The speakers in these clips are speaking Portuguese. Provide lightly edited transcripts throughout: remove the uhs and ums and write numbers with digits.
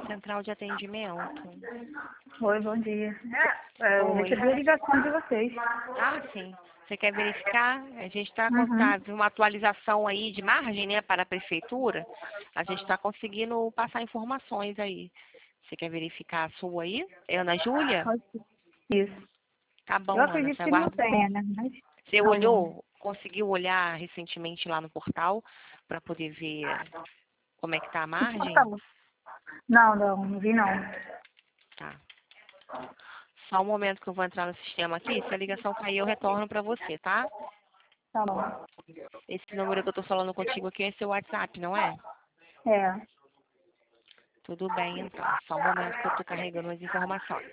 Central de atendimento. Oi, bom dia. Eu Oi. recebi a ligação de vocês. Ah, sim. Você quer verificar? A gente está com Uhum. uma atualização aí de margem, né, para a prefeitura. A gente está conseguindo passar informações aí. Você quer verificar a sua aí? É Ana Júlia? Pode ser. Isso. Tá Eu bom, Ana. acredito Você que não aguarda. tenha, né? Mas Você tá bom. olhou, conseguiu olhar recentemente lá no portal para poder ver como é que tá a Que margem? portal? Não vi não. Tá. Só um momento que eu vou entrar no sistema aqui. Se a ligação cair, eu retorno para você, tá? Tá bom. Esse número que eu tô falando contigo aqui é seu WhatsApp, não é? É. Tudo bem, então. Só um momento que eu tô carregando as informações.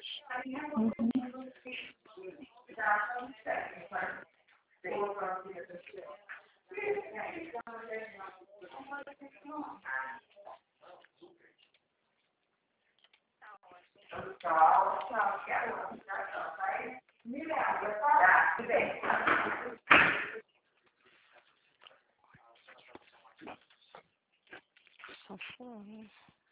Só fome.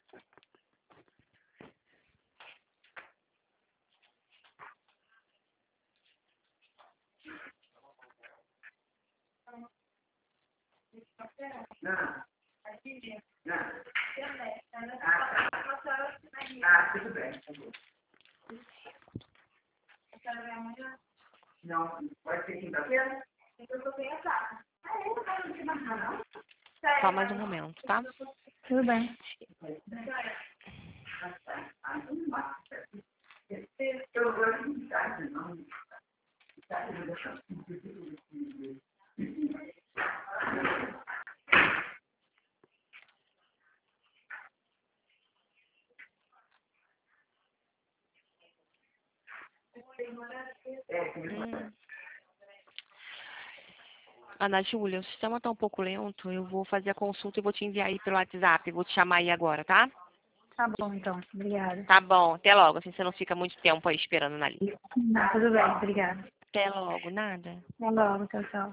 Só mais um momento, tá? Tudo bem. Ana Júlia, o sistema tá um pouco lento. Eu vou fazer a consulta e vou te enviar aí pelo WhatsApp. Vou te chamar aí agora, tá? Tá bom, então. Obrigada. Tá bom. Até logo. Assim você não fica muito tempo aí esperando na linha. Tudo bem, obrigada. Até logo. Nada. Até logo, tchau, tchau.